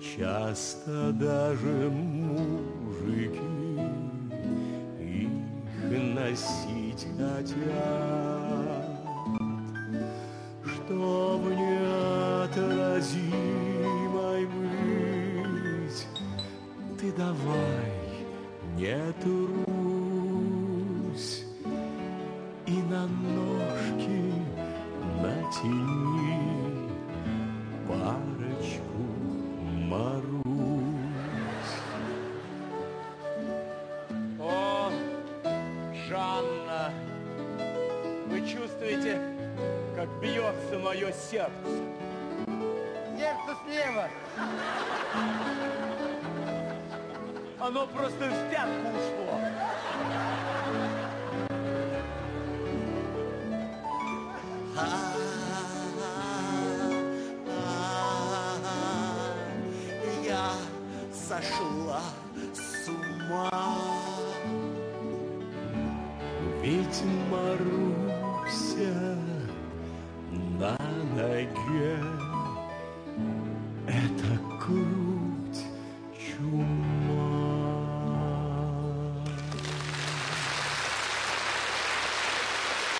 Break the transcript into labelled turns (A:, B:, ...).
A: Часто даже мужики их носить хотят, чтоб неотразимой быть. Ты давай, не трусь, и на ножки натяни парочку Марусь.
B: О, Жанна, вы чувствуете, как бьется мое сердце?
C: Сердце слева.
B: Оно просто в пятку ушло.
A: Я сошла с ума. Ведь Маруся на ноге